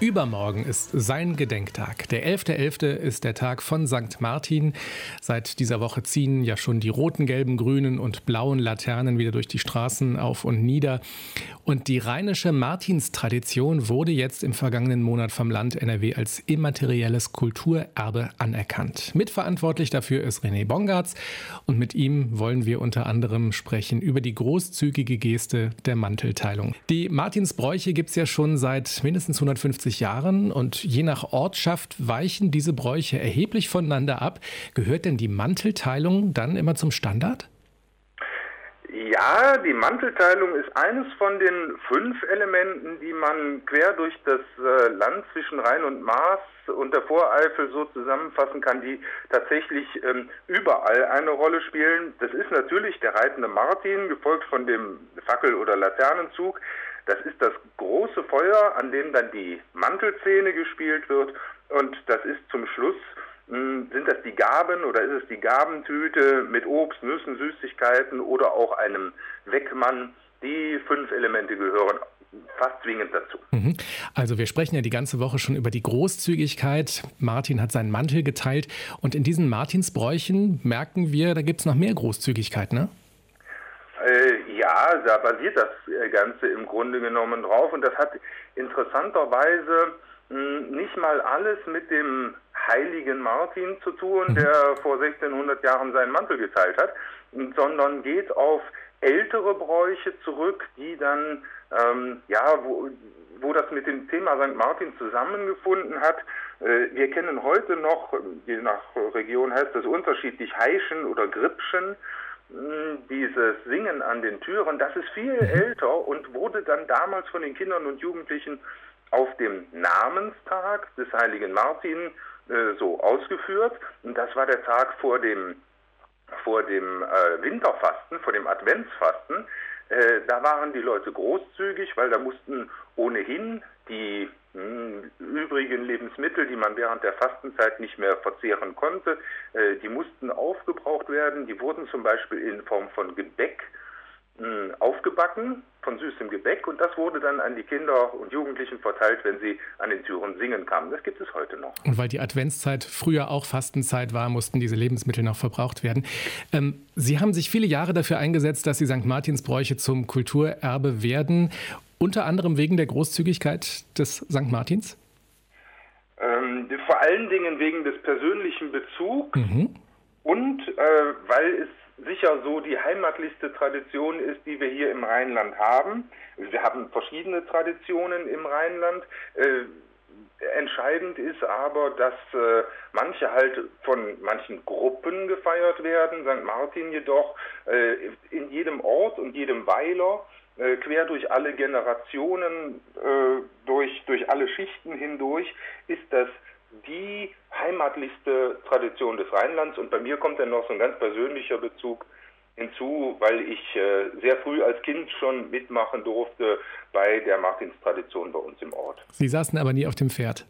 Übermorgen ist sein Gedenktag. Der 11.11. ist der Tag von St. Martin. Seit dieser Woche ziehen ja schon die roten, gelben, grünen und blauen Laternen wieder durch die Straßen auf und nieder. Und die rheinische Martinstradition wurde jetzt im vergangenen Monat vom Land NRW als immaterielles Kulturerbe anerkannt. Mitverantwortlich dafür ist René Bongartz und mit ihm wollen wir unter anderem sprechen über die großzügige Geste der Mantelteilung. Die Martinsbräuche gibt es ja schon seit mindestens 150 Jahren und je nach Ortschaft weichen diese Bräuche erheblich voneinander ab. Gehört denn die Mantelteilung dann immer zum Standard? Ja, die Mantelteilung ist eines von den 5 Elementen, die man quer durch das Land zwischen Rhein und Maas und der Voreifel so zusammenfassen kann, die tatsächlich überall eine Rolle spielen. Das ist natürlich der reitende Martin, gefolgt von dem Fackel- oder Laternenzug. Das ist das große Feuer, an dem dann die Mantelszene gespielt wird, und das ist zum Schluss, sind das die Gaben oder ist es die Gabentüte mit Obst, Nüssen, Süßigkeiten oder auch einem Weckmann. Die 5 Elemente gehören fast zwingend dazu. Also wir sprechen ja die ganze Woche schon über die Großzügigkeit. Martin hat seinen Mantel geteilt und in diesen Martinsbräuchen merken wir, da gibt es noch mehr Großzügigkeit, ne? Ja, da basiert das Ganze im Grunde genommen drauf, und das hat interessanterweise nicht mal alles mit dem heiligen Martin zu tun, der vor 1600 Jahren seinen Mantel geteilt hat, sondern geht auf ältere Bräuche zurück, die dann, wo das mit dem Thema St. Martin zusammengefunden hat. Wir kennen heute noch, je nach Region heißt das unterschiedlich, Heischen oder Gripschen, dieses Singen an den Türen. Das ist viel älter und wurde dann damals von den Kindern und Jugendlichen auf dem Namenstag des heiligen Martin so ausgeführt. Und das war der Tag vor dem Winterfasten, vor dem Adventsfasten. Da waren die Leute großzügig, weil da mussten ohnehin die übrigen Lebensmittel, die man während der Fastenzeit nicht mehr verzehren konnte, die mussten aufgebraucht werden. Die wurden zum Beispiel in Form von Gebäck aufgebacken, von süßem Gebäck, und das wurde dann an die Kinder und Jugendlichen verteilt, wenn sie an den Türen singen kamen. Das gibt es heute noch. Und weil die Adventszeit früher auch Fastenzeit war, mussten diese Lebensmittel noch verbraucht werden. Sie haben sich viele Jahre dafür eingesetzt, dass die St. Martinsbräuche zum Kulturerbe werden, unter anderem wegen der Großzügigkeit des St. Martins? Vor allen Dingen wegen des persönlichen Bezugs und weil es sicher so die heimatlichste Tradition ist, die wir hier im Rheinland haben. Wir haben verschiedene Traditionen im Rheinland. Entscheidend ist aber, dass manche halt von manchen Gruppen gefeiert werden. St. Martin jedoch in jedem Ort und jedem Weiler, quer durch alle Generationen, durch alle Schichten hindurch, ist das die heimatlichste Tradition des Rheinlands. Und bei mir kommt dann noch so ein ganz persönlicher Bezug hinzu, weil ich sehr früh als Kind schon mitmachen durfte bei der Martinstradition bei uns im Ort. Sie saßen aber nie auf dem Pferd?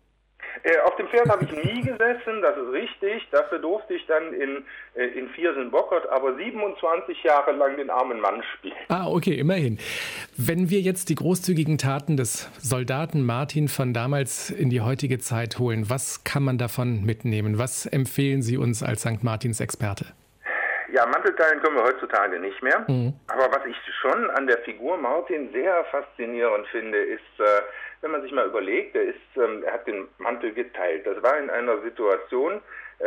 Auf dem Pferd habe ich nie gesessen, das ist richtig. Dafür durfte ich dann in Viersen-Bockert aber 27 Jahre lang den armen Mann spielen. Ah, okay, immerhin. Wenn wir jetzt die großzügigen Taten des Soldaten Martin von damals in die heutige Zeit holen, was kann man davon mitnehmen? Was empfehlen Sie uns als St. Martins Experte? Ja, Mantelteilen können wir heutzutage nicht mehr. Aber was ich schon an der Figur Martin sehr faszinierend finde, ist, wenn man sich mal überlegt, er hat den Mantel geteilt. Das war in einer Situation,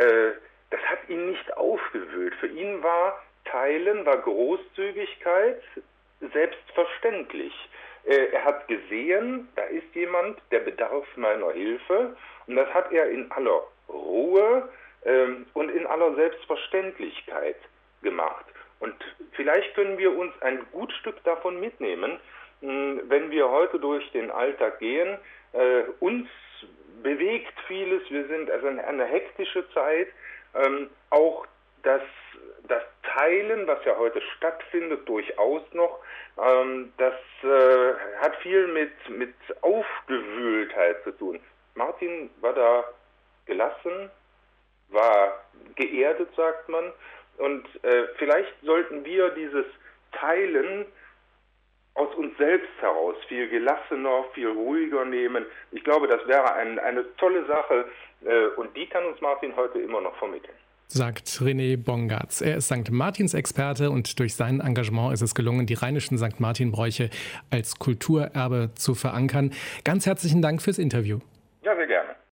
das hat ihn nicht aufgewühlt. Für ihn war Teilen, war Großzügigkeit selbstverständlich. Er hat gesehen, da ist jemand, der bedarf meiner Hilfe, und das hat er in aller Ruhe und in aller Selbstverständlichkeit gemacht. Und vielleicht können wir uns ein gut Stück davon mitnehmen, wenn wir heute durch den Alltag gehen. Uns bewegt vieles, wir sind also in einer hektischen Zeit. Auch das Teilen, was ja heute stattfindet, durchaus noch, das hat viel mit Aufgewühltheit zu tun. Martin war da gelassen, war geerdet, sagt man. Und vielleicht sollten wir dieses Teilen aus uns selbst heraus viel gelassener, viel ruhiger nehmen. Ich glaube, das wäre eine tolle Sache und die kann uns Martin heute immer noch vermitteln. Sagt René Bongartz. Er ist St. Martins-Experte und durch sein Engagement ist es gelungen, die rheinischen St. Martin-Bräuche als Kulturerbe zu verankern. Ganz herzlichen Dank fürs Interview. Ja, sehr gerne.